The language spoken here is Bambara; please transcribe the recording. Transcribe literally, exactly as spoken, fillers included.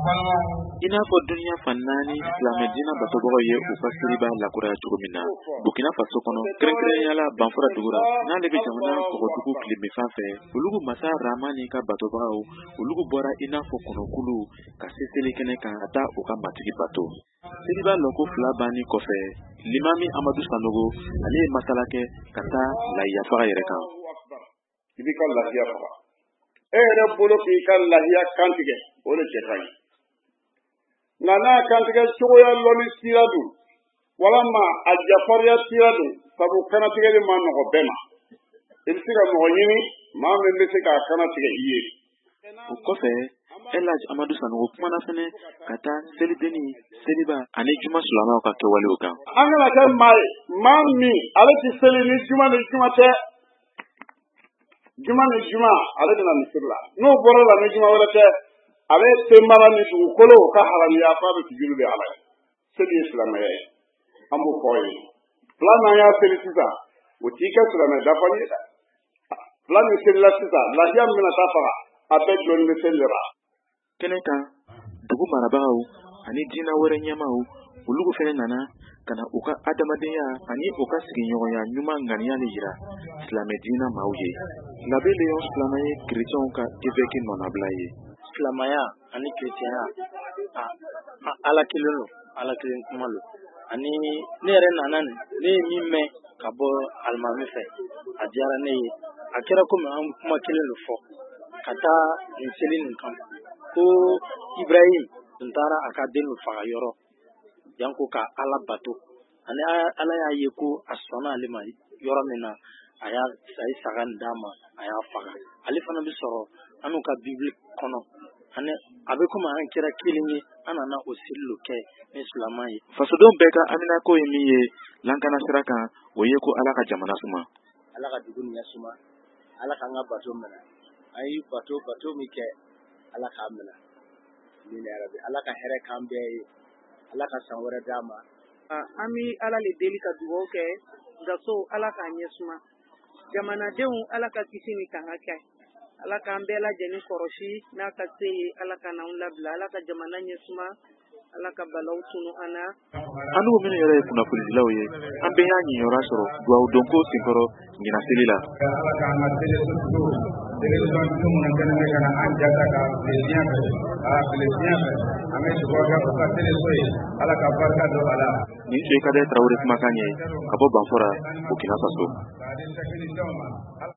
I n'a fɔ duniya fan naani silamɛ diinɛ batobagaw ye u ka seliba lakuraya cogo min na, Burkina Faso kɔnɔ kɛrɛnkɛrɛnnenya la Banfora dugu la n'ale bɛ jamana kɔgɔdugu tilemifan fɛ, olugu masa Ramani ka batobagaw olugu bɔra i n'a fɔ kɔnɔkulu ka se selikɛnɛ kan ka taa u ka matigi bato. Seliba lɔko fila banni kɔfɛ, Limami Amadu Sanogo ale ye masala kɛ ka taa lahiya faga yɛrɛ kan. I b'i ka lahiya faga. E yɛrɛ bolo k'i ka lahiya kantigɛ, o de cɛ ka ɲi. Nka n'a kantigɛ cogoya lɔnni sira don, walama a jafariya sira don, sabu kanatigɛli ma nɔgɔ bɛɛ ma. I bɛ se ka mɔgɔ ɲini maa min bɛ se k'a kanatigɛ i ye. O kɔfɛ, Elhaj Amadu Sanogo kumana fɛnɛ ka taa selidenni, seliba ani juma silamɛw ka kɛwalew kan. An kana kɛ maa ye, maa min ale tɛ seli ni juma ni juma tɛ. Juma ni juma ale bɛna misiri la. N'o bɔra la ni juma wɛrɛ tɛ, ale senbara ni dugukolo ka haramiya f'a bɛ sujuru de Ala ye. Seli ye silamɛya ye. An b'o fɔ ye. Fila n'an y'a seli sisan, o t'i kɛ silamɛ dafali ye dɛ. Fila min selila sisan, lahiya min bɛna taa faga, a bɛɛ jɔlen bɛ seli de la. Kɛnɛ kan, dugu marabagaw ani diinɛ wɛrɛ ɲɛmaw olugu fɛnɛ nana ka na u ka adamadenya ani u ka sigiɲɔgɔnya ɲuman ŋaniyali yira silamɛ diinɛ maaw ye. L'abbé Léon Silamɛ ye chrétienw ka évêque nɔnabila ye. Silamɛya ani chrétienya a, a Ala kelen don, Ala kelen kuma don. Ani ne yɛrɛ nana nin, ne ye min mɛn ka bɔ alimami fɛ, a diyara ne ye. A kɛra komi an kuma kelen de fɔ ka taa nin seli nin kan. Ko Ibrahim tun taara a ka den faga yɔrɔ yanko ka Ala bato. Ani Ala y'a ye ko a sɔnna ale ma yɔrɔ min na, a y'a a ye saga nin d'a ma, a y'a faga. Ale fana bɛ sɔrɔ an n'u ka Bible kɔnɔ. Ani a bɛ komi an kɛra kelen ye, an nana o seli lo kɛ ni silamɛ ye. Fasodenw bɛɛ ka aminako ye min ye lankana sira kan, o ye ko Ala ka jamana suma. Ala ka dugu ɲɛ suma, Ala k'an ka bato minɛ. An ye bato bato min kɛ, Ala k'a minɛ. Ala ka hɛrɛ k'an bɛɛ ye, Ala ka san wɛrɛ d'a ma. An bɛ Ala le deli ka dugawu kɛ, gaso Ala k'a ɲɛ suma. Jamanadenw Ala ka kisi ni tanga kɛ. Ala k'an bɛɛ lajɛlen kɔrɔsi n'a ka se ye, Ala ka n'anw labila, Ala ka jamana ɲɛ suma, Ala ka balaw tunu an na. An n'u minnu yɛrɛ ye kunnafonidilaw ye, an bɛɛ y'a ɲinyɔrɔ sɔrɔ duwawu donko senkɔrɔ ɲina seli la. Ala k'an ka seli sutu, seli dɔn tun minnu kɛnɛ bɛ ka na an jata ka fili diɲɛ fɛ, a fili diɲɛ fɛ, an bɛ dugawu kɛ u ka seli so ye, Ala ka barika don a la. Nin tun ye Kade Tarawele kumakan ye ka bɔ Banfora, Burkina Faso.